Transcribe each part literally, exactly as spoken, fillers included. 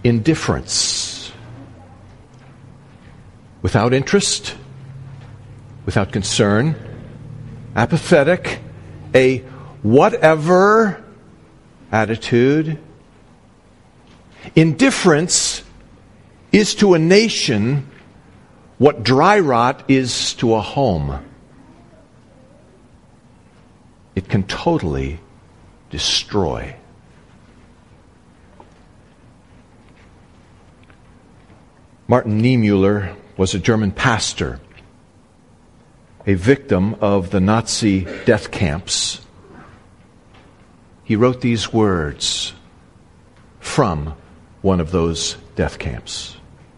indifference, without interest, without concern, apathetic, a whatever attitude. Indifference is to a nation what dry rot is to a home. It can totally destroy. Martin Niemöller was a German pastor, a victim of the Nazi death camps. He wrote these words from one of those death camps.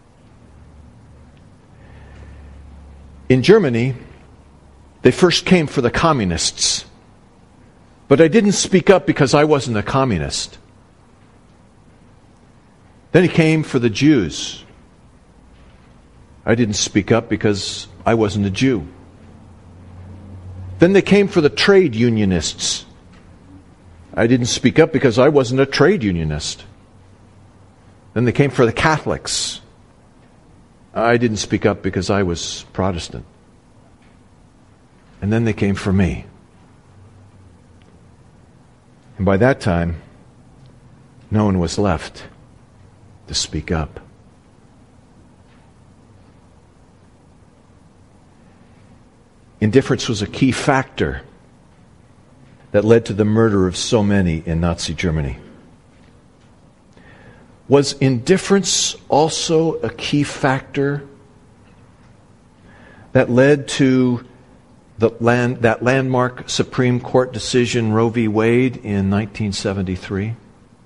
In Germany, they first came for the communists, but I didn't speak up because I wasn't a communist. Then he came for the Jews. I didn't speak up because I wasn't a Jew. Then they came for the trade unionists. I didn't speak up because I wasn't a trade unionist. Then they came for the Catholics. I didn't speak up because I was Protestant. And then they came for me. And by that time, no one was left to speak up. Indifference was a key factor that led to the murder of so many in Nazi Germany. Was indifference also a key factor that led to the land, that landmark Supreme Court decision, Roe v. Wade, in nineteen seventy-three?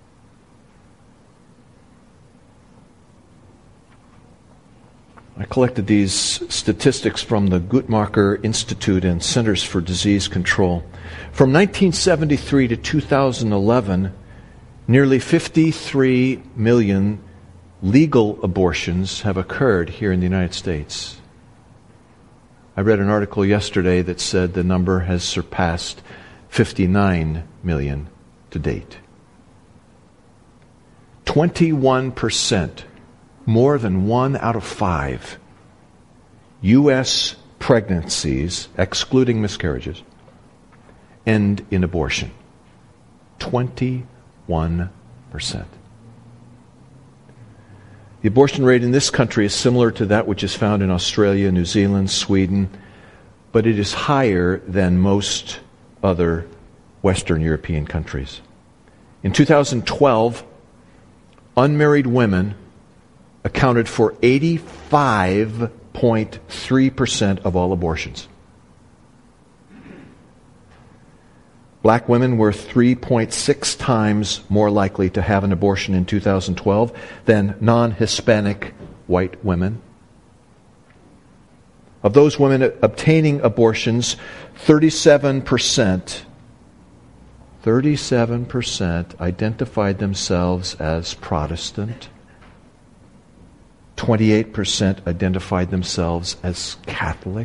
I collected these statistics from the Guttmacher Institute and Centers for Disease Control. From nineteen seventy-three to two thousand eleven, nearly fifty-three million legal abortions have occurred here in the United States. I read an article yesterday that said the number has surpassed fifty-nine million to date. twenty-one percent, more than one out of five, U S pregnancies, excluding miscarriages, end in abortion. twenty-one percent. The abortion rate in this country is similar to that which is found in Australia, New Zealand, Sweden, but it is higher than most other Western European countries. In two thousand twelve, unmarried women accounted for eighty-five point three percent of all abortions. Black women were three point six times more likely to have an abortion in two thousand twelve than non-Hispanic white women. Of those women obtaining abortions, thirty-seven percent, thirty-seven percent identified themselves as Protestant. twenty-eight percent identified themselves as Catholic.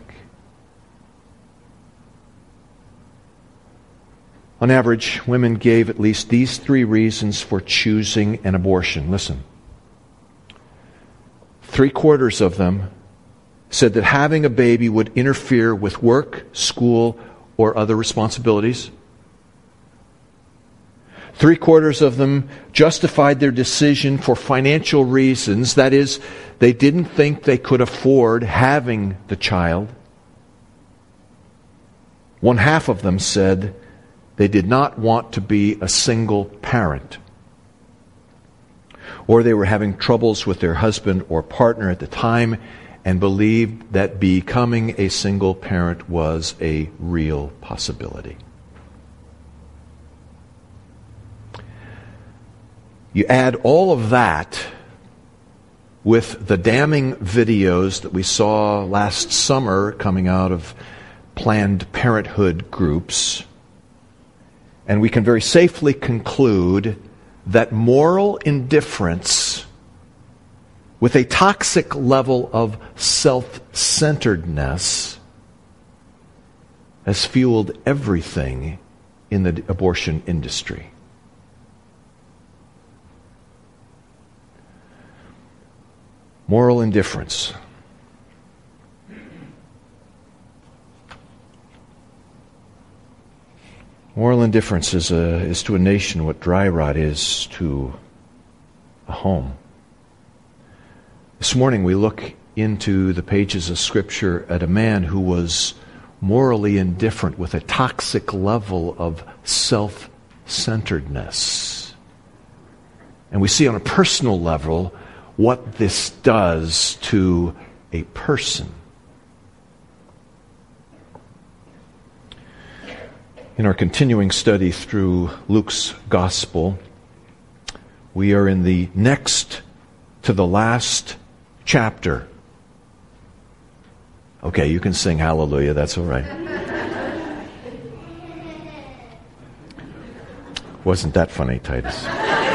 On average, women gave at least these three reasons for choosing an abortion. Listen. Three quarters of them said that having a baby would interfere with work, school, or other responsibilities. Three quarters of them justified their decision for financial reasons. That is, they didn't think they could afford having the child. One half of them said they did not want to be a single parent, or they were having troubles with their husband or partner at the time and believed that becoming a single parent was a real possibility. You add all of that with the damning videos that we saw last summer coming out of Planned Parenthood groups, and we can very safely conclude that moral indifference with a toxic level of self-centeredness has fueled everything in the abortion industry. Moral indifference. Moral indifference is, a, is to a nation what dry rot is to a home. This morning we look into the pages of Scripture at a man who was morally indifferent with a toxic level of self-centeredness. And we see on a personal level what this does to a person. In our continuing study through Luke's Gospel, we are in the next to the last chapter. Okay, you can sing hallelujah, that's all right. Wasn't that funny, Titus?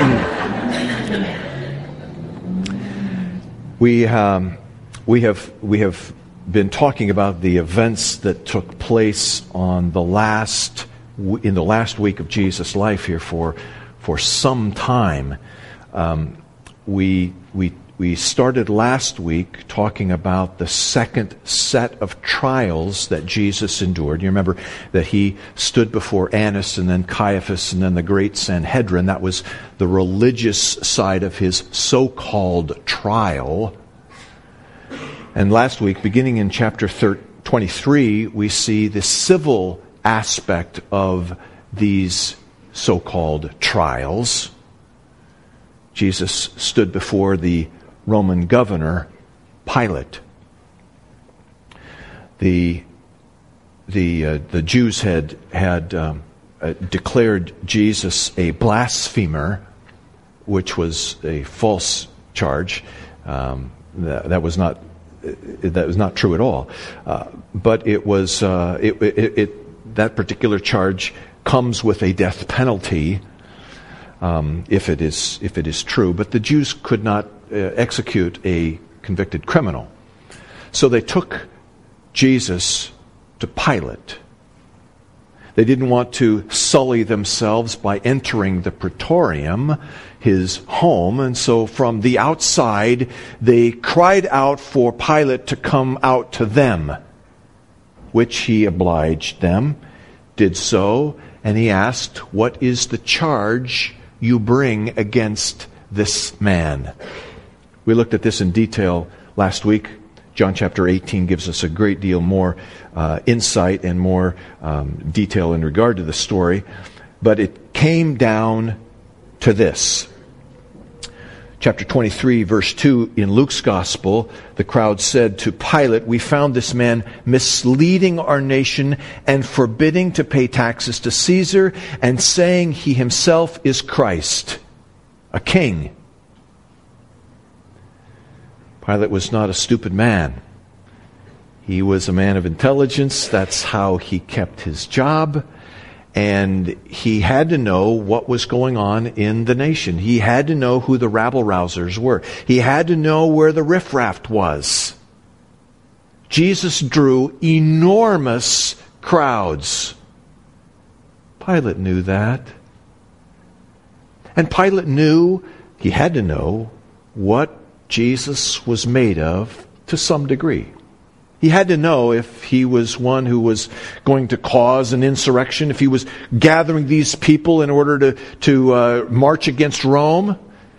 we um, we have we have been talking about the events that took place on the last in the last week of Jesus' life here for for some time. Um, we we. We started last week talking about the second set of trials that Jesus endured. You remember that he stood before Annas and then Caiaphas and then the great Sanhedrin. That was the religious side of his so-called trial. And last week, beginning in chapter twenty-three, we see the civil aspect of these so-called trials. Jesus stood before the Roman governor, Pilate. The the uh, the Jews had had um, uh, declared Jesus a blasphemer, which was a false charge. Um, that, that was not that was not true at all. Uh, but it was uh, it, it, it that particular charge comes with a death penalty. Um, if it is if it is true, but the Jews could not uh, execute a convicted criminal, so they took Jesus to Pilate. They didn't want to sully themselves by entering the praetorium, his home, and so from the outside they cried out for Pilate to come out to them, which he obliged them, did so, and he asked, "What is the charge you bring against this man?" We looked at this in detail last week. John chapter eighteen gives us a great deal more uh, insight and more um, detail in regard to the story. But it came down to this. Chapter twenty-three, verse two, in Luke's Gospel, the crowd said to Pilate, "We found this man misleading our nation and forbidding to pay taxes to Caesar and saying he himself is Christ, a king." Pilate was not a stupid man. He was a man of intelligence. That's how he kept his job. And he had to know what was going on in the nation. He had to know who the rabble-rousers were. He had to know where the riffraff was. Jesus drew enormous crowds. Pilate knew that. And Pilate knew, he had to know, what Jesus was made of to some degree. He had to know if he was one who was going to cause an insurrection, if he was gathering these people in order to, to uh, march against Rome.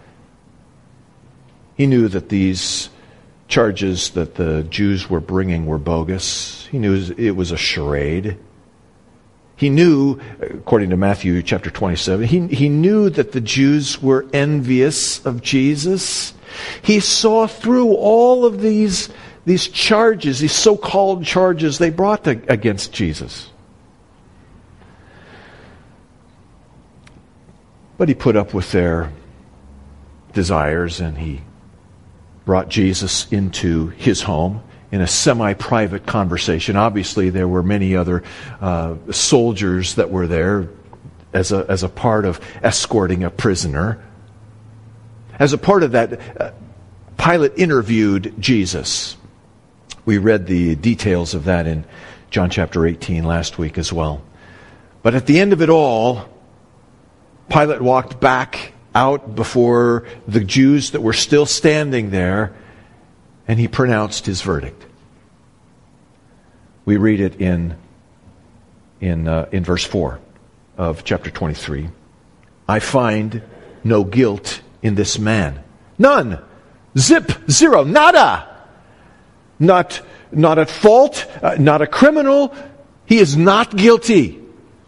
He knew that these charges that the Jews were bringing were bogus. He knew it was a charade. He knew, according to Matthew chapter twenty-seven, he, he knew that the Jews were envious of Jesus. He saw through all of these These charges, these so-called charges they brought to, against Jesus. But he put up with their desires and he brought Jesus into his home in a semi-private conversation. Obviously, there were many other uh, soldiers that were there as a, as a part of escorting a prisoner. As a part of that, uh, Pilate interviewed Jesus. We read the details of that in John chapter eighteen last week as well. But at the end of it all, Pilate walked back out before the Jews that were still standing there, and he pronounced his verdict. We read it in, in, uh, in verse four of chapter twenty-three. I find no guilt in this man. None. Zip. Zero. Nada. Not, not at fault. Uh, not a criminal. He is not guilty.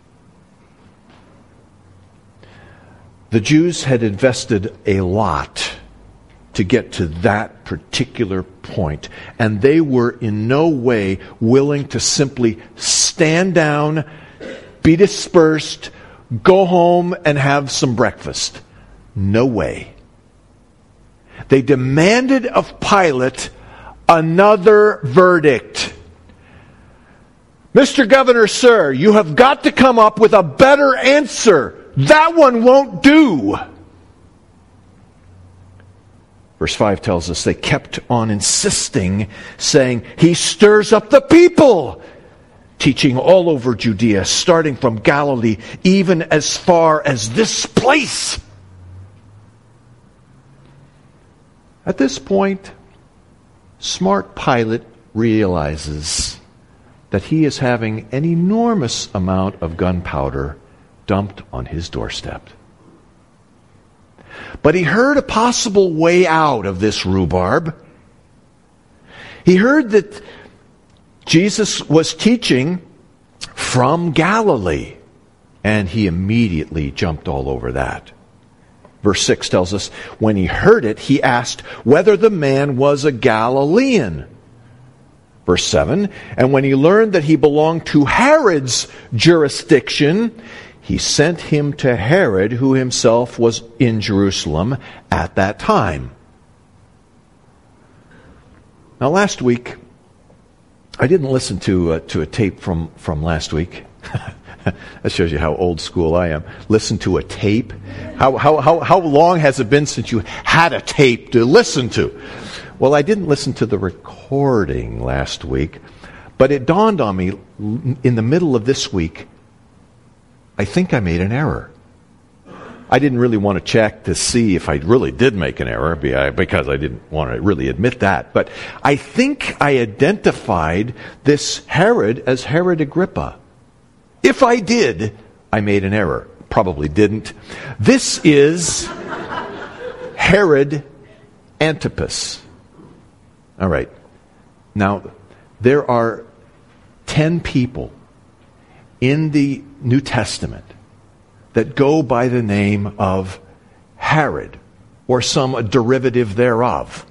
The Jews had invested a lot to get to that particular point, and they were in no way willing to simply stand down, be dispersed, go home and have some breakfast. No way. They demanded of Pilate another verdict. Mister Governor, sir, you have got to come up with a better answer. That one won't do. Verse five tells us they kept on insisting, saying, he stirs up the people, teaching all over Judea, starting from Galilee, even as far as this place. At this point, smart Pilate realizes that he is having an enormous amount of gunpowder dumped on his doorstep. But he heard a possible way out of this rhubarb. He heard that Jesus was teaching from Galilee, and he immediately jumped all over that. Verse six tells us, when he heard it, he asked whether the man was a Galilean. Verse seven, and when he learned that he belonged to Herod's jurisdiction, he sent him to Herod, who himself was in Jerusalem at that time. Now, last week, I didn't listen to uh, to a tape from, from last week. That shows you how old school I am. Listen to a tape. How, how, how, how long has it been since you had a tape to listen to? Well, I didn't listen to the recording last week, but it dawned on me in the middle of this week, I think I made an error. I didn't really want to check to see if I really did make an error because I didn't want to really admit that. But I think I identified this Herod as Herod Agrippa. If I did, I made an error. Probably didn't. This is Herod Antipas. All right. Now, there are ten people in the New Testament that go by the name of Herod, or some derivative thereof.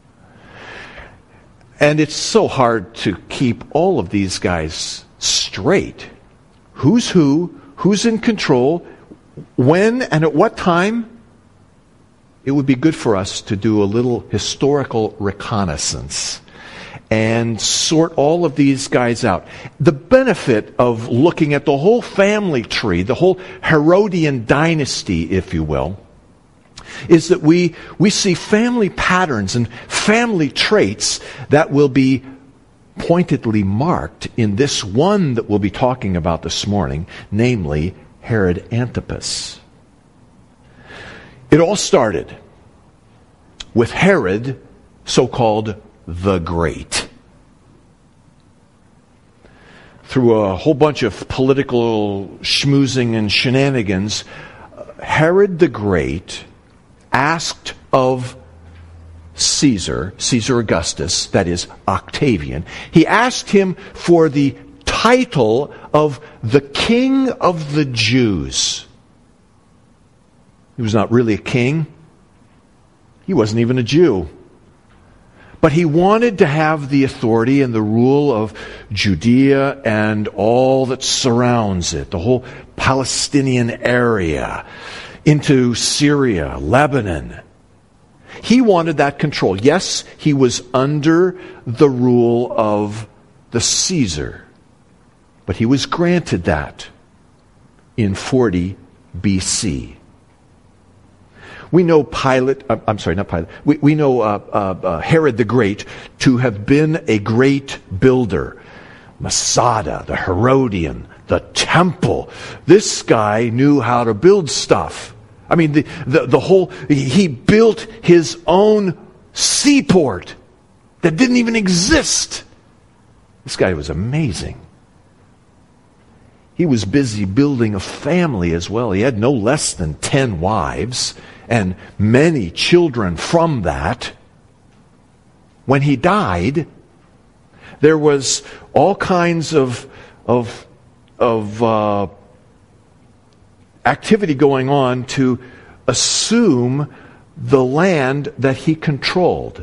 And it's so hard to keep all of these guys straight. Who's who? Who's in control? When and at what time? It would be good for us to do a little historical reconnaissance and sort all of these guys out. The benefit of looking at the whole family tree, the whole Herodian dynasty, if you will, is that we, we see family patterns and family traits that will be pointedly marked in this one that we'll be talking about this morning, namely Herod Antipas. It all started with Herod, so-called the Great. Through a whole bunch of political schmoozing and shenanigans, Herod the Great asked of Caesar, Caesar Augustus, that is Octavian, he asked him for the title of the King of the Jews. He was not really a king. He wasn't even a Jew. But he wanted to have the authority and the rule of Judea and all that surrounds it, the whole Palestinian area, into Syria, Lebanon. He wanted that control. Yes, he was under the rule of the Caesar, but he was granted that in forty B C. We know Pilate, uh, I'm sorry, not Pilate, we, we know uh, uh, uh, Herod the Great to have been a great builder. Masada, the Herodian, the temple. This guy knew how to build stuff. I mean, the, the, the whole, he built his own seaport. that didn't even exist. This guy was amazing. He was busy building a family as well. He had no less than ten wives and many children from that. When he died, there was all kinds of of of uh, activity going on to assume the land that he controlled.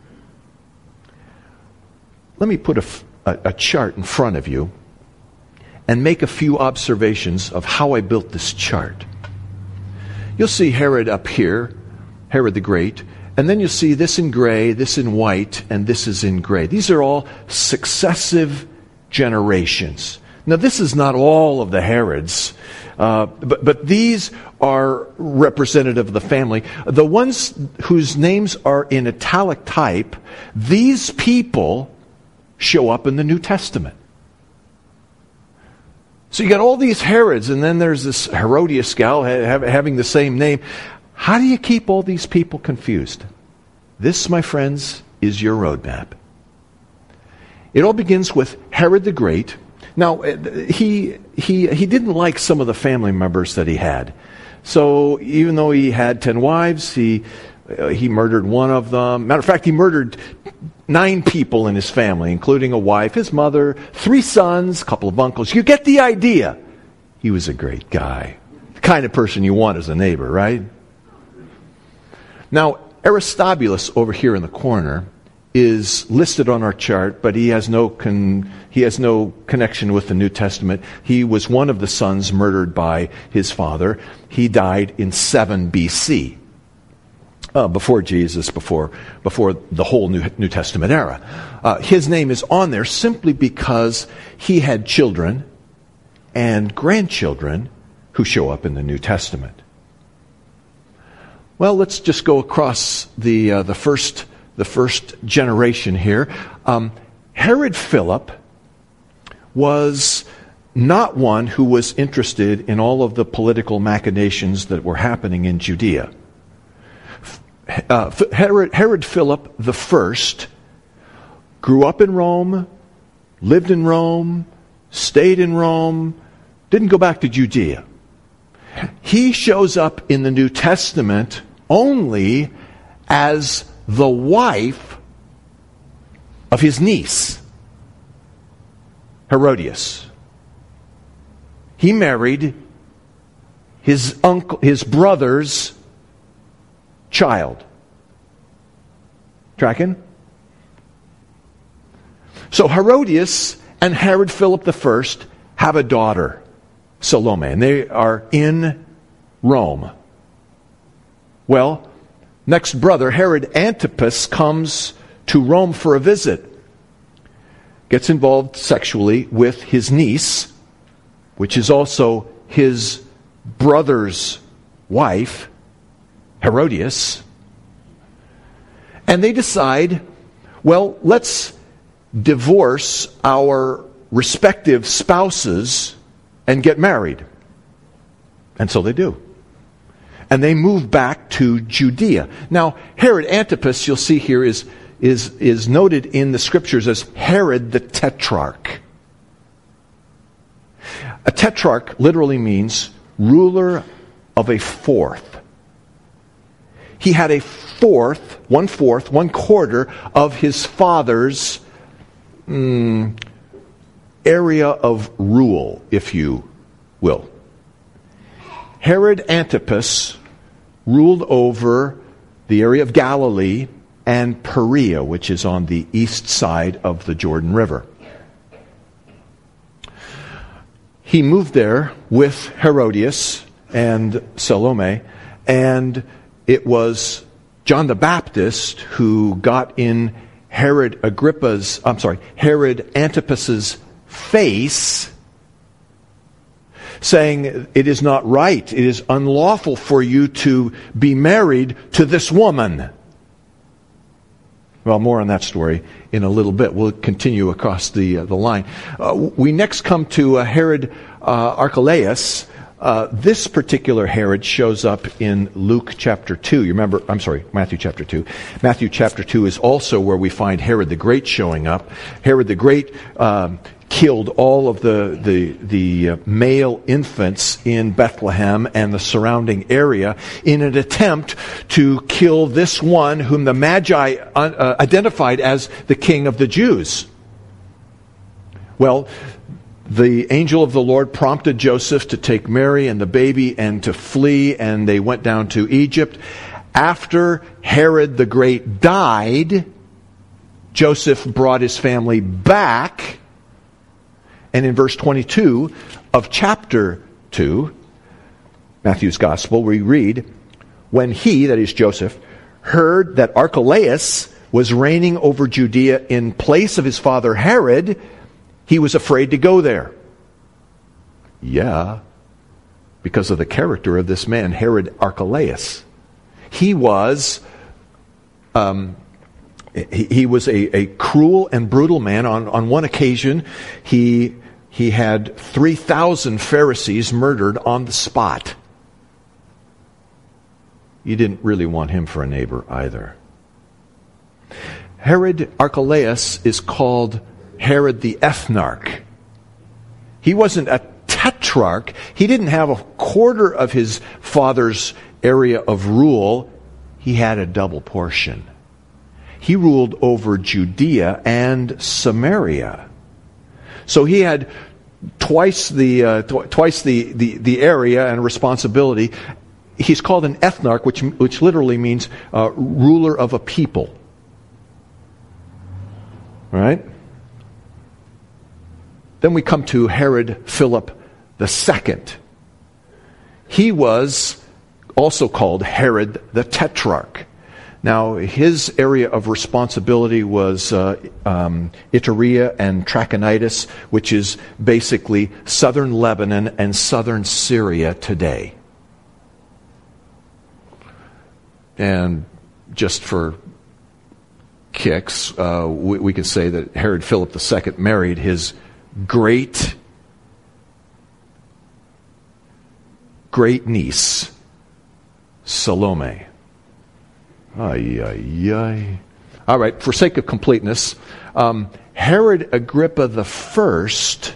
Let me put a, a, a chart in front of you and make a few observations of how I built this chart. You'll see Herod up here, Herod the Great, and then you'll see this in gray, this in white, and this is in gray. These are all successive generations. Now, this is not all of the Herods, uh, but, but these are representative of the family. The ones whose names are in italic type, these people show up in the New Testament. So you got all these Herods, and then there's this Herodias gal having the same name. How do you keep all these people confused? This, my friends, is your roadmap. It all begins with Herod the Great. Now, he he he didn't like some of the family members that he had. So even though he had ten wives, he uh, he murdered one of them. Matter of fact, he murdered nine people in his family, including a wife, his mother, three sons, a couple of uncles. You get the idea. He was a great guy. The kind of person you want as a neighbor, right? Now, Aristobulus over here in the corner is listed on our chart, but he has no con- he has no connection with the New Testament. He was one of the sons murdered by his father. He died in seven B C, uh, before Jesus, before before the whole New, New Testament era. Uh, his name is on there simply because he had children and grandchildren who show up in the New Testament. Well, let's just go across the uh, the first the first generation here. Um, Herod Philip was not one who was interested in all of the political machinations that were happening in Judea. Uh, Herod, Herod Philip the First grew up in Rome, lived in Rome, stayed in Rome, didn't go back to Judea. He shows up in the New Testament only as the wife of his niece, Herodias. He married his uncle, his brother's child. Tracking? So Herodias and Herod Philip the First have a daughter, Salome, and they are in Rome. Well, next brother, Herod Antipas, comes to Rome for a visit. Gets involved sexually with his niece, which is also his brother's wife, Herodias. And they decide, well, let's divorce our respective spouses and get married. And so they do. And they move back to Judea. Now, Herod Antipas, you'll see here, is, is, is noted in the scriptures as Herod the Tetrarch. A tetrarch literally means ruler of a fourth. He had a fourth, one fourth, one quarter of his father's mm, area of rule, if you will. Herod Antipas ruled over the area of Galilee and Perea, which is on the east side of the Jordan River. He moved there with Herodias and Salome, and it was John the Baptist who got in Herod Agrippa's, I'm sorry, Herod Antipas's face, saying, it is not right, it is unlawful for you to be married to this woman. Well, more on that story in a little bit. We'll continue across the uh, the line. Uh, we next come to uh, Herod uh, Archelaus, Uh, this particular Herod shows up in Luke chapter two. You remember, I'm sorry, Matthew chapter two. Matthew chapter two is also where we find Herod the Great showing up. Herod the Great um, killed all of the, the, the uh, male infants in Bethlehem and the surrounding area in an attempt to kill this one whom the Magi uh, identified as the King of the Jews. Well, the angel of the Lord prompted Joseph to take Mary and the baby and to flee, and they went down to Egypt. After Herod the Great died, Joseph brought his family back. And in verse twenty-two of chapter two, Matthew's Gospel, we read, when he, that is Joseph, heard that Archelaus was reigning over Judea in place of his father Herod, he was afraid to go there. Yeah, because of the character of this man, Herod Archelaus. He was, um, he, he was a, a cruel and brutal man. On, on one occasion, he he had three thousand Pharisees murdered on the spot. You didn't really want him for a neighbor either. Herod Archelaus is called Herod the Ethnarch. He wasn't a tetrarch. He didn't have a quarter of his father's area of rule. He had a double portion. He ruled over Judea and Samaria. So he had twice the uh, tw- twice the, the, the area and responsibility. He's called an ethnarch, which which literally means uh, ruler of a people. All right? Then we come to Herod Philip the Second. He was also called Herod the Tetrarch. Now, his area of responsibility was uh, um, Iturea and Trachonitis, which is basically southern Lebanon and southern Syria today. And just for kicks, uh, we, we can say that Herod Philip the Second married his great, great niece, Salome. Ay, ay, ay. All right, for sake of completeness, um, Herod Agrippa the First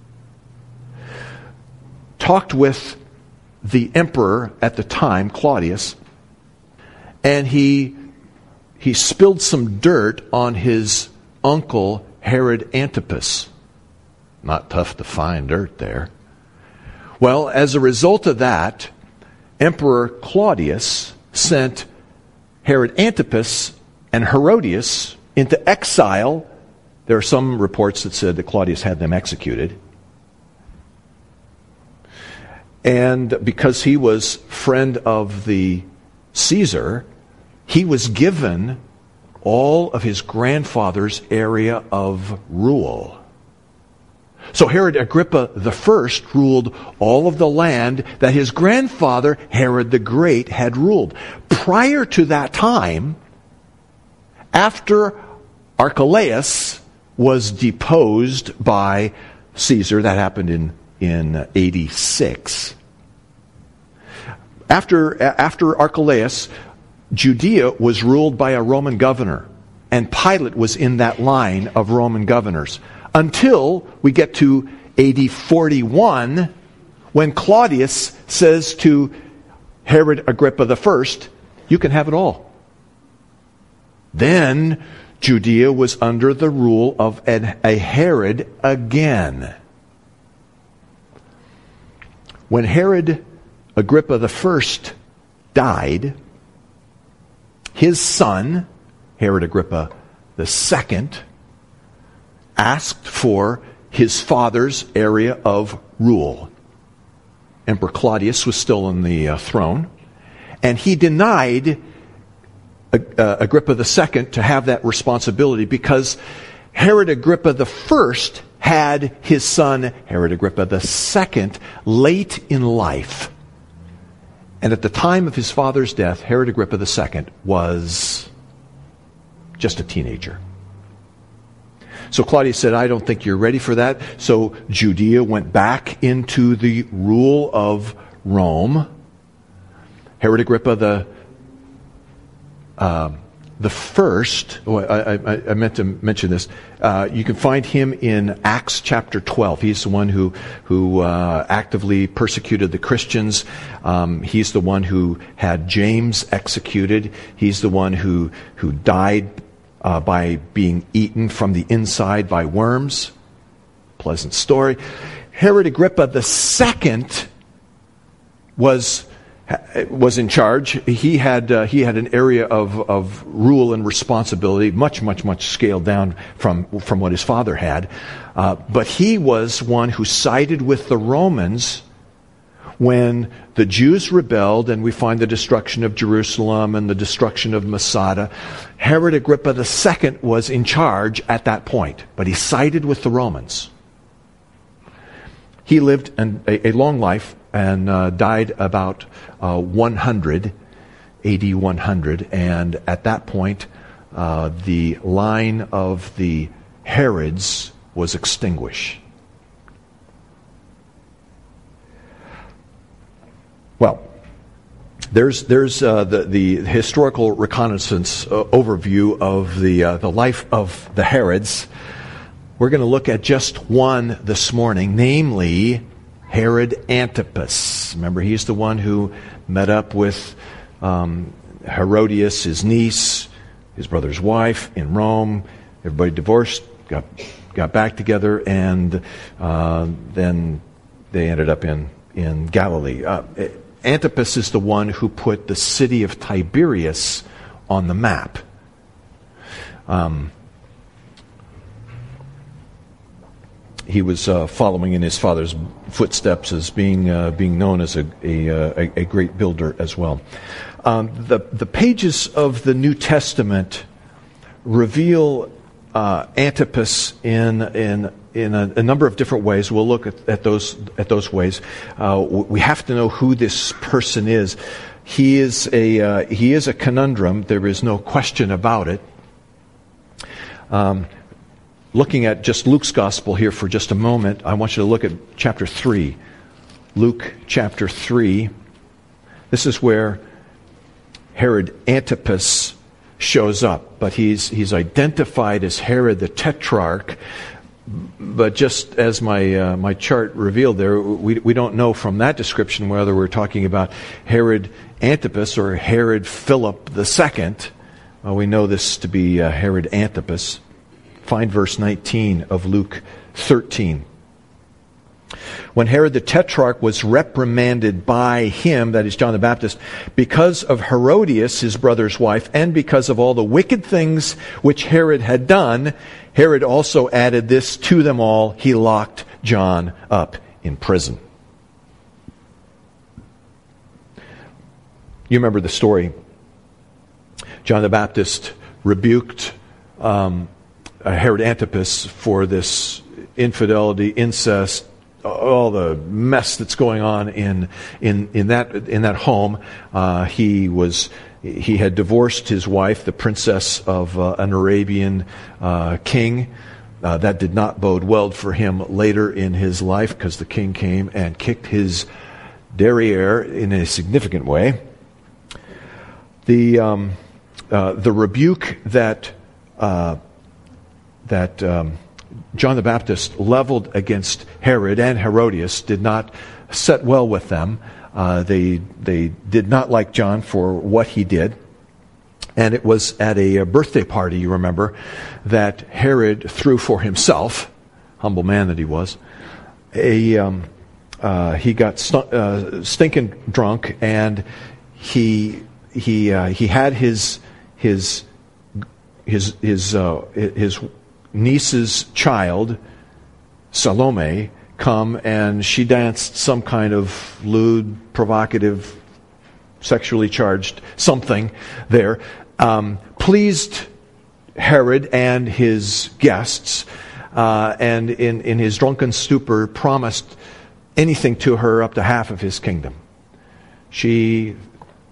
talked with the emperor at the time, Claudius, and he he spilled some dirt on his uncle, Herod Antipas. Not tough to find dirt there. Well, as a result of that, Emperor Claudius sent Herod Antipas and Herodias into exile. There are some reports that said that Claudius had them executed. And because he was friend of the Caesar, he was given all of his grandfather's area of rule. So Herod Agrippa the First ruled all of the land that his grandfather, Herod the Great, had ruled. Prior to that time, after Archelaus was deposed by Caesar, that happened in, in eighty-six. After, after Archelaus, Judea was ruled by a Roman governor, and Pilate was in that line of Roman governors. Until we get to A D forty-one, when Claudius says to Herod Agrippa the First, you can have it all. Then Judea was under the rule of a Herod again. When Herod Agrippa the First died, his son, Herod Agrippa the Second, asked for his father's area of rule. Emperor Claudius was still on the uh, throne, and he denied uh, Agrippa the Second to have that responsibility because Herod Agrippa the First had his son, Herod Agrippa the Second, late in life. And at the time of his father's death, Herod Agrippa the Second was just a teenager. So Claudius said, I don't think you're ready for that. So Judea went back into the rule of Rome. Herod Agrippa the uh, the first, oh, I, I, I meant to mention this, uh, you can find him in Acts chapter twelve. He's the one who, who uh, actively persecuted the Christians. Um, he's the one who had James executed. He's the one who, who died uh, by being eaten from the inside by worms. Pleasant story. Herod Agrippa the second was was in charge. He had uh, he had an area of, of rule and responsibility, much, much, much scaled down from, from what his father had. Uh, but he was one who sided with the Romans when the Jews rebelled, and we find the destruction of Jerusalem and the destruction of Masada. Herod Agrippa the second was in charge at that point, but he sided with the Romans. He lived an, a, a long life and uh, died about uh, one hundred, A D one hundred. And at that point, uh, the line of the Herods was extinguished. Well, there's there's uh, the the historical reconnaissance uh, overview of the uh, the life of the Herods. We're going to look at just one this morning, namely Herod Antipas. Remember, he's the one who met up with um, Herodias, his niece, his brother's wife, in Rome. Everybody divorced, got got back together, and uh, then they ended up in in Galilee. Uh, Antipas is the one who put the city of Tiberias on the map. Um, He was uh, following in his father's footsteps as being uh, being known as a a, a a great builder as well. Um, the the pages of the New Testament reveal uh, Antipas in in in a, a number of different ways. We'll look at, at those at those ways. Uh, we have to know who this person is. He is a uh, he is a conundrum. There is no question about it. Um, Looking at just Luke's gospel here for just a moment, I want you to look at chapter three. Luke chapter three. This is where Herod Antipas shows up, but he's he's identified as Herod the Tetrarch. But just as my uh, my chart revealed there, we we don't know from that description whether we're talking about Herod Antipas or Herod Philip the Second. Well, we know this to be uh, Herod Antipas. Find verse nineteen of Luke thirteen. When Herod the Tetrarch was reprimanded by him, that is John the Baptist, because of Herodias, his brother's wife, and because of all the wicked things which Herod had done, Herod also added this to them all. He locked John up in prison. You remember the story. John the Baptist rebuked um, Herod Antipas for this infidelity, incest, all the mess that's going on in in in that in that home. Uh, he was he had divorced his wife, the princess of uh, an Arabian uh, king. Uh, that did not bode well for him later in his life, because the king came and kicked his derriere in a significant way. The um, uh, the rebuke that. Uh, that um, John the Baptist leveled against Herod and Herodias did not set well with them. Uh, they they did not like John for what he did. And it was at a, a birthday party, you remember, that Herod threw for himself, humble man that he was, a um, uh, he got st- uh, stinking drunk, and he he uh, he had his his his his uh, his niece's child, Salome, come, and she danced some kind of lewd, provocative, sexually charged something there. Um, pleased Herod and his guests, uh, and in, in his drunken stupor promised anything to her up to half of his kingdom. She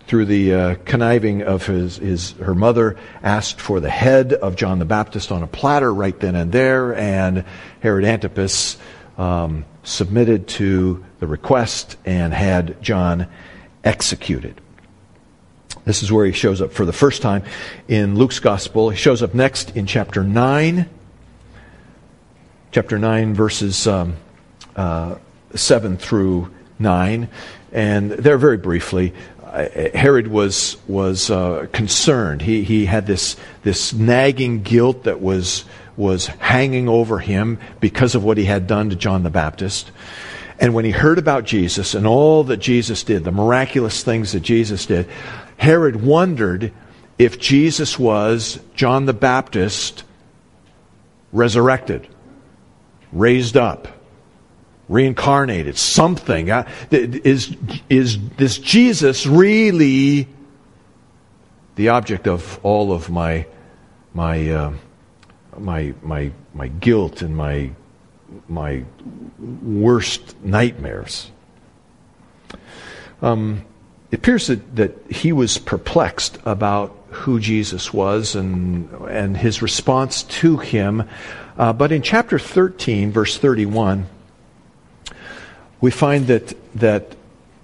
through the uh, conniving of his, his her mother, asked for the head of John the Baptist on a platter right then and there, and Herod Antipas um, submitted to the request and had John executed. This is where he shows up for the first time in Luke's Gospel. He shows up next in chapter nine. Chapter nine, verses um, uh, seven through nine. And there, very briefly, Herod was was uh, concerned. He he had this this nagging guilt that was was hanging over him because of what he had done to John the Baptist. And when he heard about Jesus and all that Jesus did, the miraculous things that Jesus did, Herod wondered if Jesus was John the Baptist resurrected, raised up, reincarnated, something. Uh, is, is this Jesus really the object of all of my my uh, my my my guilt and my my worst nightmares? Um, it appears that, that he was perplexed about who Jesus was and and his response to him. Uh, but in chapter thirteen, verse thirty-one, we find that that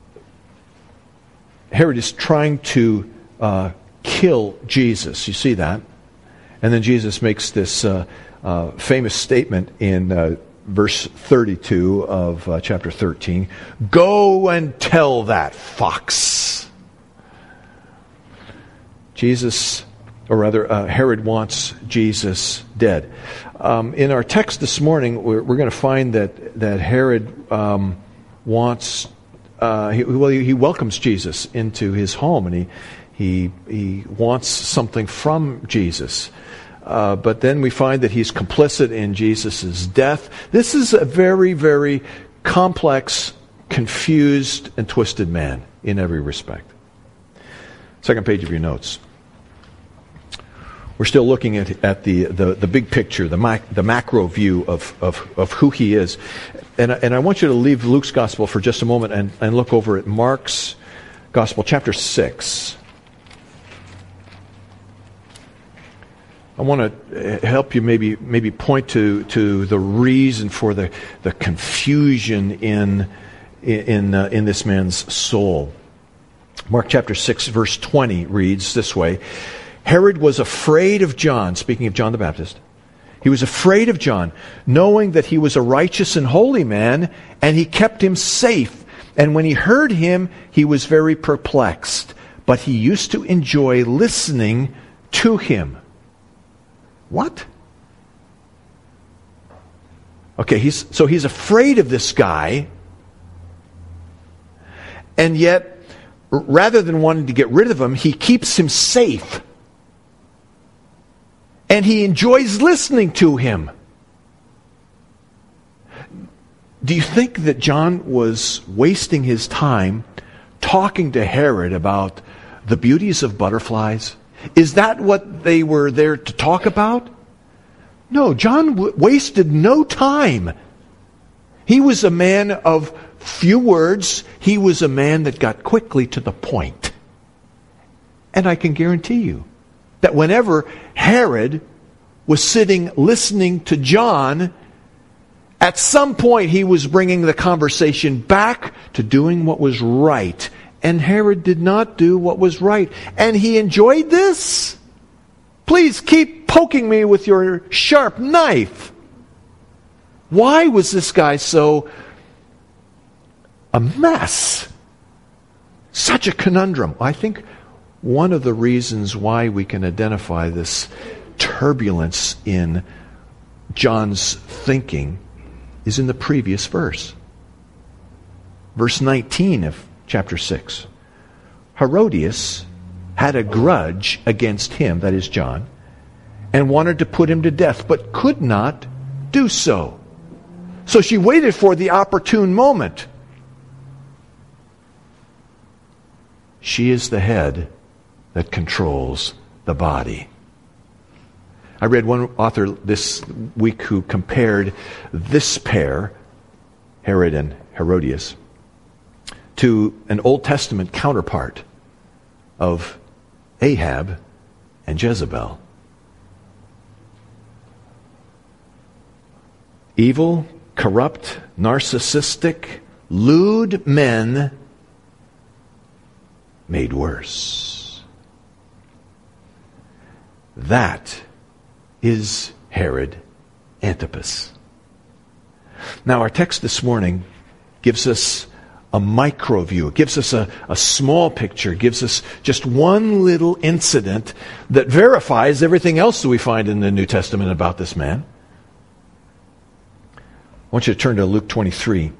Herod is trying to uh, kill Jesus. You see that? And then Jesus makes this uh, uh, famous statement in uh, verse thirty-two of uh, chapter thirteen. Go and tell that fox. Jesus, or rather, uh, Herod wants Jesus dead. Um, in our text this morning, we're, we're going to find that that Herod um, wants, uh, he, well, he welcomes Jesus into his home, and he he he wants something from Jesus. Uh, but then we find that he's complicit in Jesus' death. This is a very, very complex, confused, and twisted man in every respect. Second page of your notes. We're still looking at at the the, the big picture, the mac, the macro view of, of, of who he is. And, and I want you to leave Luke's Gospel for just a moment and, and look over at Mark's Gospel, chapter six. I want to help you maybe maybe point to, to the reason for the, the confusion in in uh, in this man's soul. Mark chapter six, verse twenty reads this way: Herod was afraid of John, speaking of John the Baptist. He was afraid of John, knowing that he was a righteous and holy man, and he kept him safe. And when he heard him, he was very perplexed. But he used to enjoy listening to him. What? Okay, he's so he's afraid of this guy, and yet, rather than wanting to get rid of him, he keeps him safe. And he enjoys listening to him. Do you think that John was wasting his time talking to Herod about the beauties of butterflies? Is that what they were there to talk about? No, John w- wasted no time. He was a man of few words. He was a man that got quickly to the point. And I can guarantee you that whenever Herod was sitting listening to John, at some point he was bringing the conversation back to doing what was right. And Herod did not do what was right. And he enjoyed this. Please keep poking me with your sharp knife. Why was this guy so a mess? Such a conundrum. I think one of the reasons why we can identify this turbulence in John's thinking is in the previous verse. Verse nineteen of chapter six. Herodias had a grudge against him, that is John, and wanted to put him to death, but could not do so. So she waited for the opportune moment. She is the head that controls the body. I read one author this week who compared this pair, Herod and Herodias, to an Old Testament counterpart, of Ahab and Jezebel. Evil, corrupt, narcissistic, lewd men made worse. That is Herod Antipas. Now, our text this morning gives us a micro view. It gives us a, a small picture. It gives us just one little incident that verifies everything else that we find in the New Testament about this man. I want you to turn to Luke twenty-three,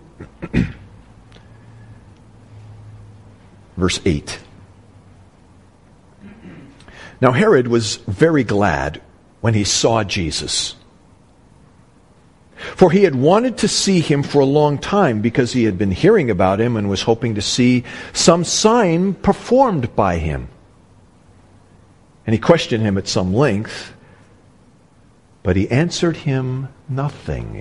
verse eight. Now Herod was very glad when he saw Jesus, for he had wanted to see him for a long time, because he had been hearing about him and was hoping to see some sign performed by him. And he questioned him at some length, but he answered him nothing.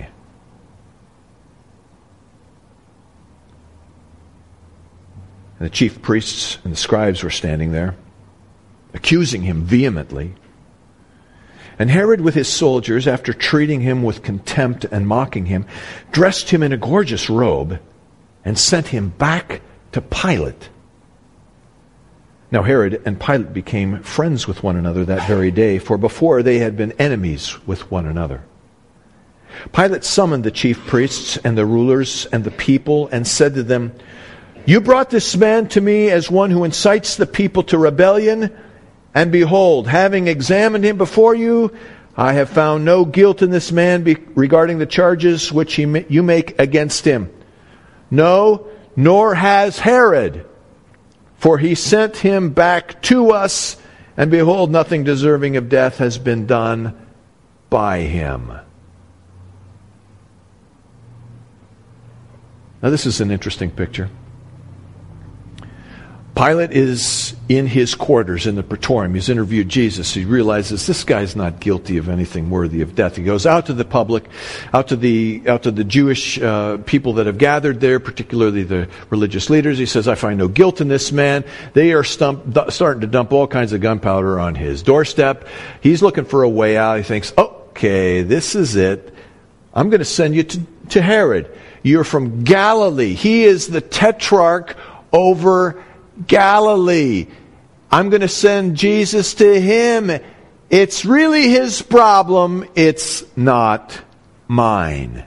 And the chief priests and the scribes were standing there, accusing him vehemently. And Herod with his soldiers, after treating him with contempt and mocking him, dressed him in a gorgeous robe and sent him back to Pilate. Now Herod and Pilate became friends with one another that very day, for before they had been enemies with one another. Pilate summoned the chief priests and the rulers and the people and said to them, "You brought this man to me as one who incites the people to rebellion, and behold, having examined him before you, I have found no guilt in this man be- regarding the charges which he ma- you make against him. No, nor has Herod, for he sent him back to us, and behold, nothing deserving of death has been done by him." Now this is an interesting picture. Pilate is in his quarters in the Praetorium. He's interviewed Jesus. He realizes this guy's not guilty of anything worthy of death. He goes out to the public, out to the out to the Jewish uh, people that have gathered there, particularly the religious leaders. He says, "I find no guilt in this man." They are stump, starting to dump all kinds of gunpowder on his doorstep. He's looking for a way out. He thinks, "Okay, this is it. I'm going to send you to, to Herod. You're from Galilee. He is the tetrarch over Galilee. I'm going to send Jesus to him. It's really his problem. It's not mine."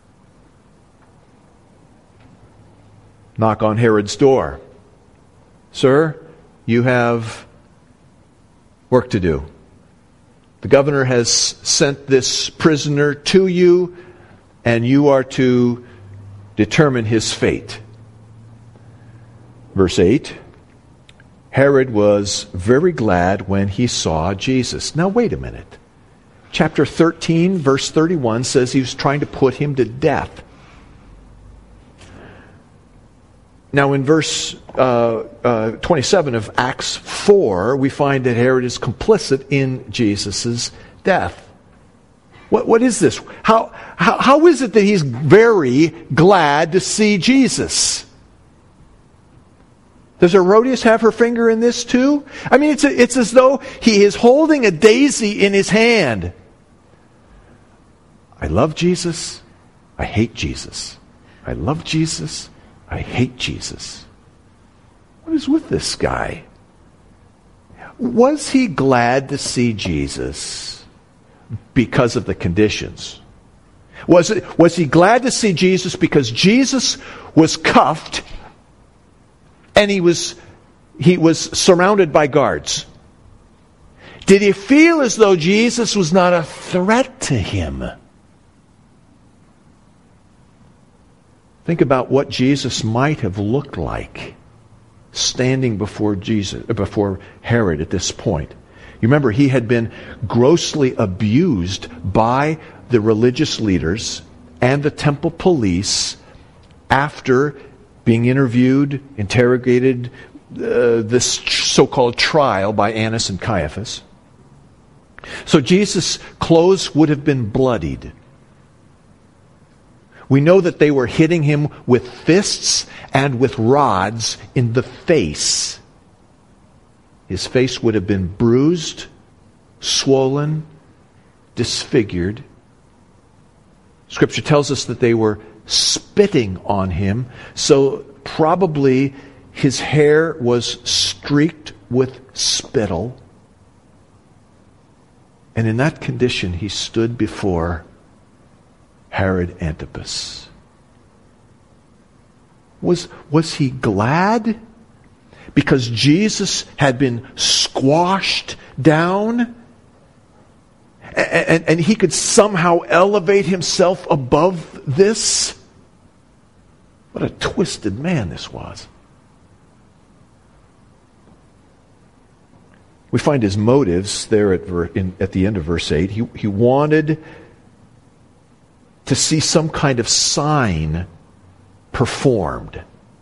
Knock on Herod's door. "Sir, you have work to do. The governor has sent this prisoner to you, and you are to determine his fate." Verse eight, Herod was very glad when he saw Jesus. Now wait a minute. Chapter thirteen, verse thirty-one says he was trying to put him to death. Now in verse uh, uh, twenty-seven of Acts four, we find that Herod is complicit in Jesus' death. What, what is this? How, how, how is it that he's very glad to see Jesus? Does Herodias have her finger in this too? I mean, it's, a, it's as though he is holding a daisy in his hand. I love Jesus. I hate Jesus. I love Jesus. I hate Jesus. What is with this guy? Was he glad to see Jesus because of the conditions? Was it, was he glad to see Jesus because Jesus was cuffed and he was he was surrounded by guards? Did he feel as though Jesus was not a threat to him? Think about what Jesus might have looked like standing before Jesus, before Herod at this point. You remember, he had been grossly abused by the religious leaders and the temple police after being interviewed, interrogated, uh, this so-called trial by Annas and Caiaphas. So Jesus' clothes would have been bloodied. We know that they were hitting him with fists and with rods in the face. His face would have been bruised, swollen, disfigured. Scripture tells us that they were spitting on him, so probably his hair was streaked with spittle. And in that condition, he stood before Herod Antipas. Was, was he glad because Jesus had been squashed down and, and, and he could somehow elevate himself above this? What a twisted man this was. We find his motives there at, in, at the end of verse eight. He, he wanted to see some kind of sign performed.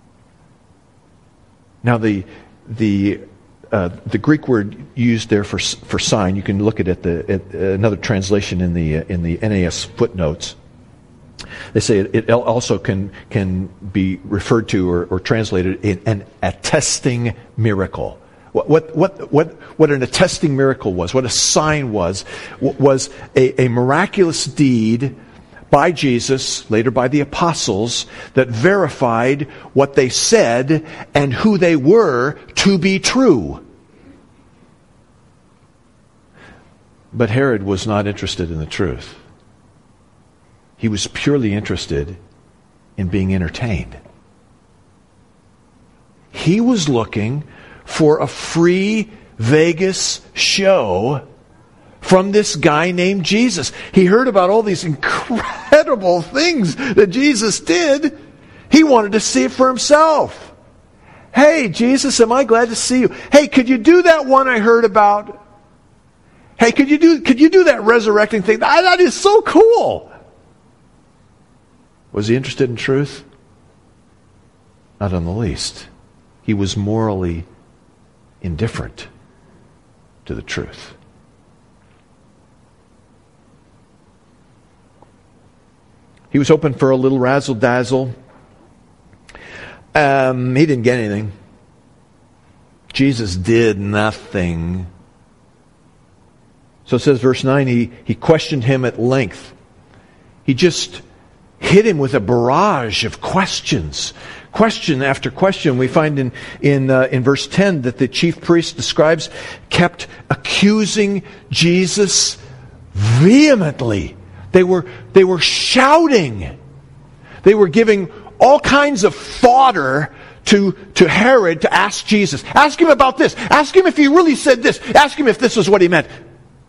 Now, the the uh, the Greek word used there for for sign, you can look at it at the at another translation in the uh, in the N A S footnotes. They say it, it also can can be referred to or, or translated in an attesting miracle. What, what, what, what, what an attesting miracle was, what a sign was, was a, a miraculous deed by Jesus, later by the apostles, that verified what they said and who they were to be true. But Herod was not interested in the truth. He was purely interested in being entertained. He was looking for a free Vegas show from this guy named Jesus. He heard about all these incredible things that Jesus did. He wanted to see it for himself. Hey, Jesus, am I glad to see you? Hey, could you do that one I heard about? Hey, could you do could you do that resurrecting thing? That, that is so cool. Was he interested in truth? Not in the least. He was morally indifferent to the truth. He was hoping for a little razzle-dazzle. Um, he didn't get anything. Jesus did nothing. So it says, verse nine, he, he questioned him at length. He just hit him with a barrage of questions. Question after question. We find in in uh, in verse ten that the chief priest, the scribes, kept accusing Jesus vehemently. They were they were shouting. They were giving all kinds of fodder to to Herod to ask Jesus. Ask him about this. Ask him if he really said this. Ask him if this was what he meant.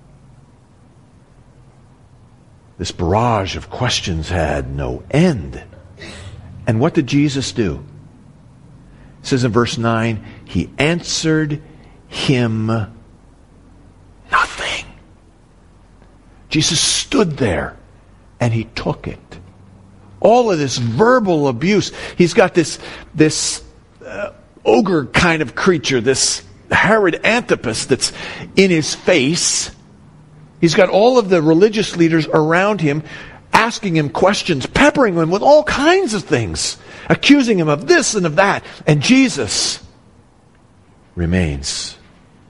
This barrage of questions had no end. And what did Jesus do? It says in verse nine, he answered him nothing. Jesus stood there and he took it. All of this verbal abuse. He's got this, this uh, ogre kind of creature, this Herod Antipas that's in his face. He's got all of the religious leaders around him asking him questions, peppering him with all kinds of things, accusing him of this and of that. And Jesus remains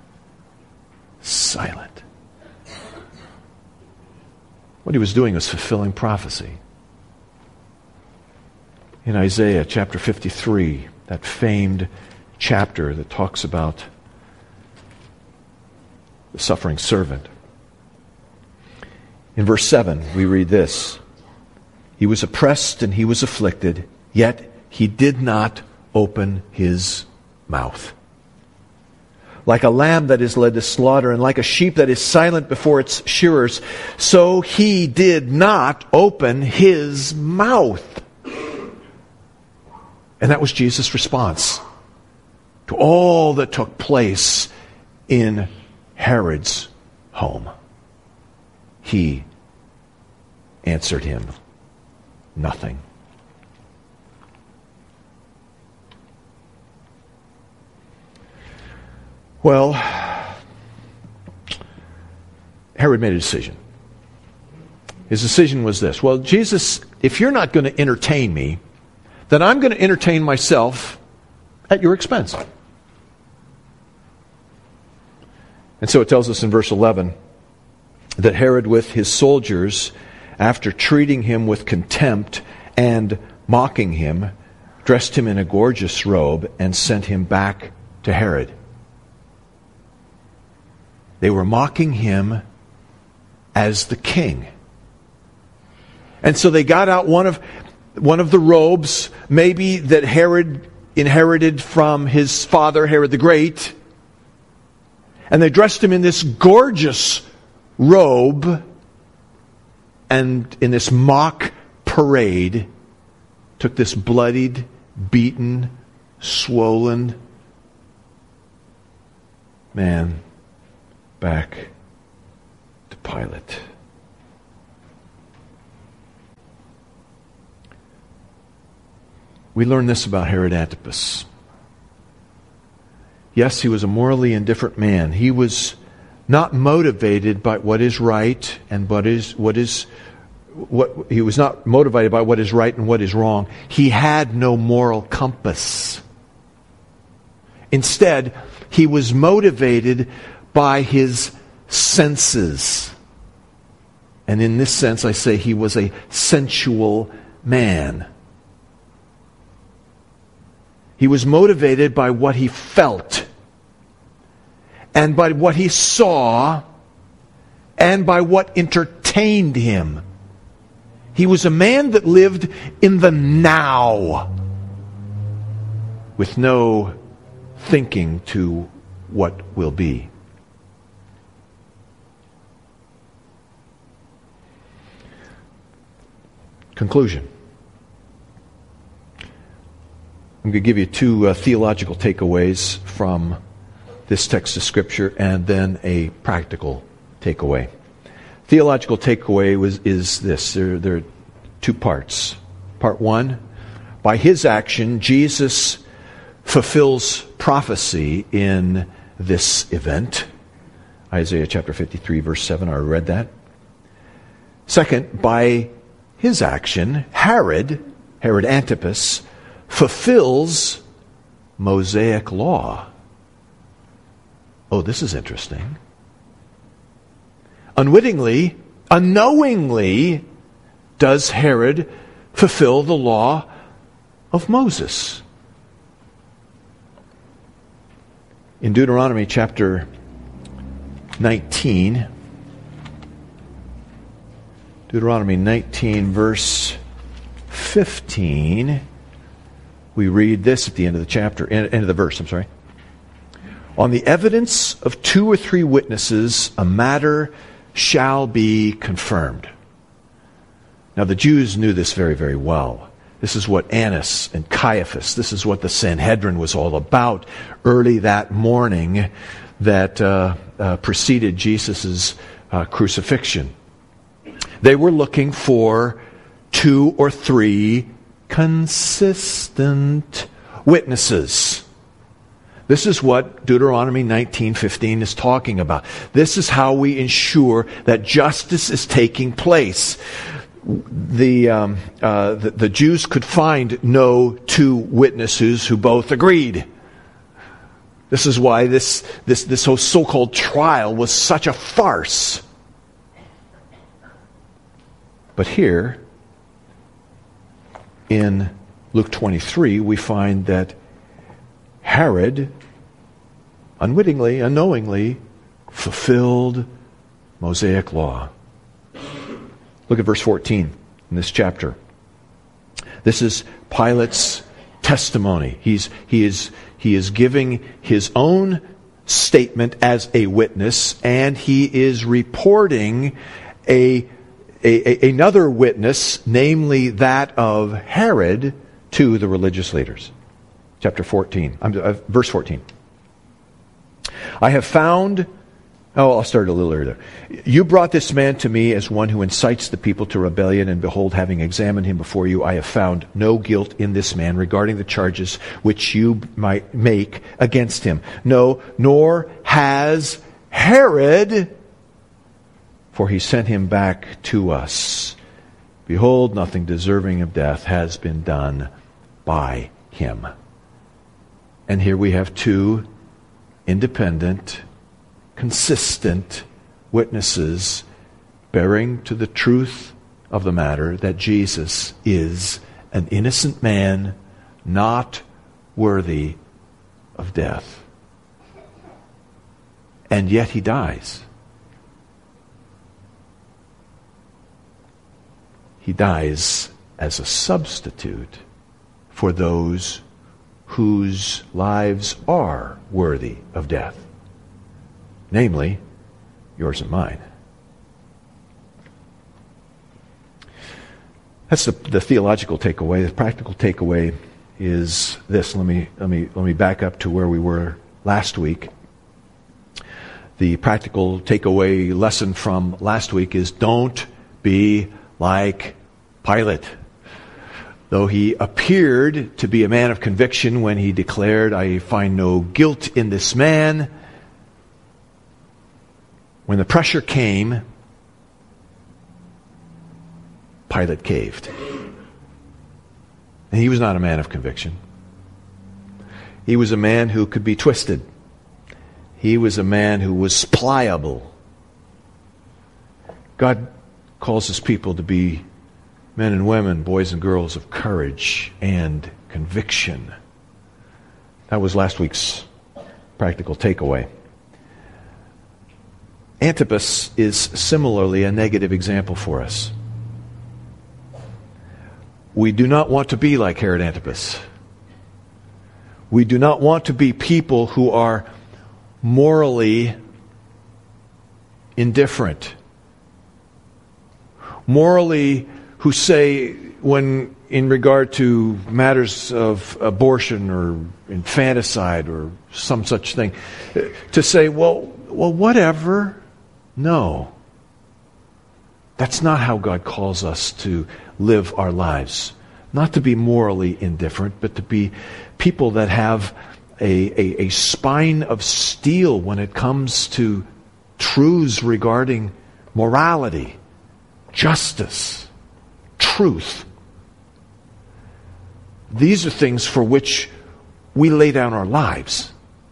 silent. What he was doing was fulfilling prophecy. In Isaiah chapter fifty-three, that famed chapter that talks about the suffering servant. In verse seven, we read this. He was oppressed and he was afflicted, yet he did not open his mouth. Like a lamb that is led to slaughter, and like a sheep that is silent before its shearers, so he did not open his mouth. And that was Jesus' response to all that took place in Herod's home. He answered him nothing. Well, Herod made a decision. His decision was this. Well, Jesus, if you're not going to entertain me, then I'm going to entertain myself at your expense. And so it tells us in verse eleven that Herod with his soldiers, after treating him with contempt and mocking him, dressed him in a gorgeous robe and sent him back to Herod. They were mocking him as the king. And so they got out one of one of the robes, maybe that Herod inherited from his father, Herod the Great, and they dressed him in this gorgeous robe, and in this mock parade took this bloodied, beaten, swollen man back to Pilate. We learn this about Herod Antipas. Yes, he was a morally indifferent man. He was not motivated by what is right and what is what is what he was not motivated by what is right and what is wrong. He had no moral compass. Instead, he was motivated by his senses. And in this sense, I say he was a sensual man. He was motivated by what he felt, and by what he saw, and by what entertained him. He was a man that lived in the now, with no thinking to what will be. Conclusion. I'm going to give you two uh, theological takeaways from this text of Scripture, and then a practical takeaway. Theological takeaway was is this. There, there are two parts. Part one, by his action, Jesus fulfills prophecy in this event. Isaiah chapter fifty-three, verse seven, I read that. Second, by his action, Herod, Herod Antipas, fulfills Mosaic law. Oh, this is interesting. Unwittingly, unknowingly, does Herod fulfill the law of Moses. In Deuteronomy chapter nineteen, Deuteronomy nineteen, verse fifteen, we read this at the end of the chapter, end of the verse, I'm sorry. On the evidence of two or three witnesses, a matter shall be confirmed. Now the Jews knew this very, very well. This is what Annas and Caiaphas, this is what the Sanhedrin was all about early that morning that uh, uh, preceded Jesus' uh, crucifixion. They were looking for two or three consistent witnesses. This is what Deuteronomy nineteen fifteen is talking about. This is how we ensure that justice is taking place. The, um, uh, the the Jews could find no two witnesses who both agreed. This is why this this this whole so-called trial was such a farce. But here, in Luke twenty-three, we find that Herod, unwittingly, unknowingly, fulfilled Mosaic law. Look at verse fourteen in this chapter. This is Pilate's testimony. He's, he is, he is giving his own statement as a witness, and he is reporting a, a, a another witness, namely that of Herod, to the religious leaders. Chapter fourteen, uh, verse fourteen. I have found, oh, I'll start a little earlier. You brought this man to me as one who incites the people to rebellion, and behold, having examined him before you, I have found no guilt in this man regarding the charges which you might make against him. No, nor has Herod, for he sent him back to us. Behold, nothing deserving of death has been done by him. And here we have two independent consistent witnesses bearing to the truth of the matter that Jesus is an innocent man, not worthy of death. And yet he dies. He dies as a substitute for those whose lives are worthy of death, namely, yours and mine. That's the, the theological takeaway. The practical takeaway is this. Let me let me let me back up to where we were last week. The practical takeaway lesson from last week is don't be like Pilate. Though he appeared to be a man of conviction when he declared, "I find no guilt in this man," when the pressure came, Pilate caved. And he was not a man of conviction. He was a man who could be twisted. He was a man who was pliable. God calls his people to be men and women, boys and girls of courage and conviction. That was last week's practical takeaway. Antipas is similarly a negative example for us. We do not want to be like Herod Antipas. We do not want to be people who are morally indifferent. Morally, who say, when in regard to matters of abortion or infanticide or some such thing, to say, well, well, whatever. No. That's not how God calls us to live our lives. Not to be morally indifferent, but to be people that have a, a, a spine of steel when it comes to truths regarding morality, justice, truth. These are things for which we lay down our lives.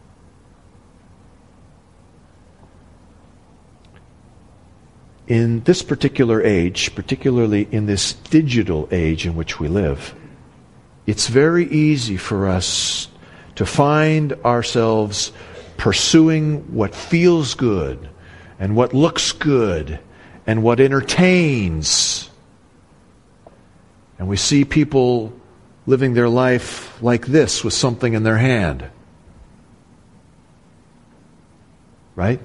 In this particular age, particularly in this digital age in which we live, it's very easy for us to find ourselves pursuing what feels good and what looks good and what entertains. And we see people living their life like this with something in their hand. Right?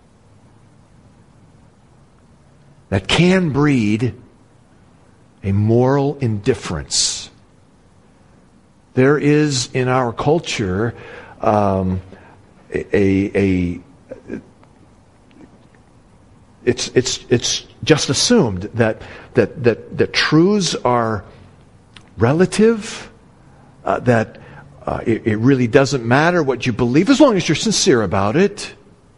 That can breed a moral indifference. There is in our culture um, a, a it's it's it's just assumed that that that that truths are relative, uh, that uh, it, it really doesn't matter what you believe as long as you're sincere about it.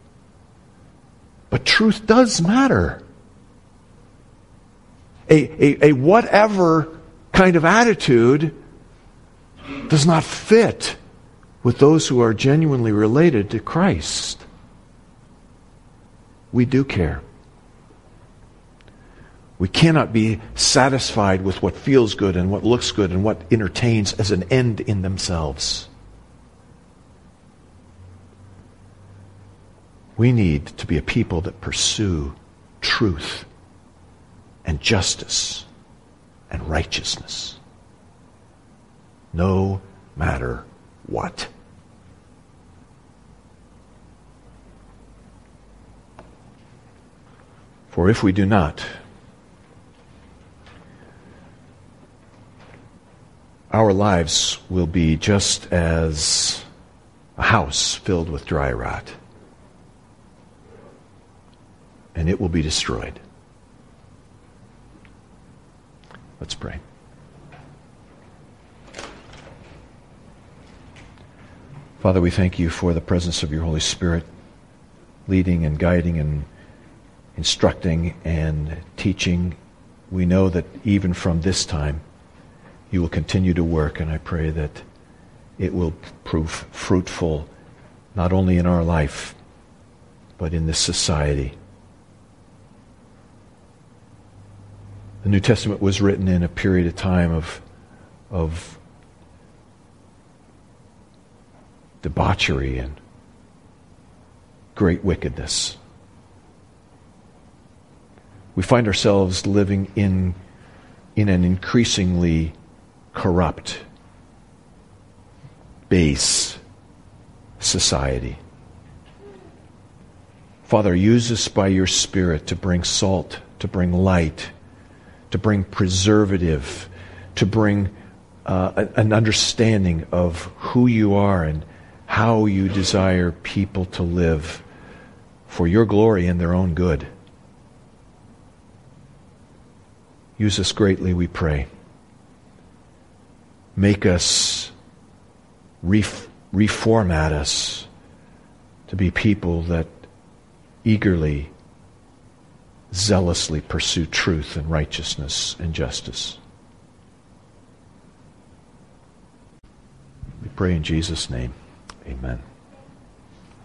But truth does matter. A, a, a whatever kind of attitude does not fit with those who are genuinely related to Christ. We do care. We cannot be satisfied with what feels good and what looks good and what entertains as an end in themselves. We need to be a people that pursue truth and justice and righteousness, no matter what. For if we do not, our lives will be just as a house filled with dry rot, and it will be destroyed. Let's pray. Father, we thank you for the presence of your Holy Spirit, leading and guiding and instructing and teaching. We know that even from this time, you will continue to work, and I pray that it will prove fruitful, not only in our life, but in this society. The New Testament was written in a period of time of, of debauchery and great wickedness. We find ourselves living in, in an increasingly corrupt, base society. Father, use us by your Spirit to bring salt, to bring light, to bring preservative, to bring uh, an understanding of who you are and how you desire people to live for your glory and their own good. Use us greatly, we pray. Make us, ref- reformat us to be people that eagerly, zealously pursue truth and righteousness and justice. We pray in Jesus' name. Amen.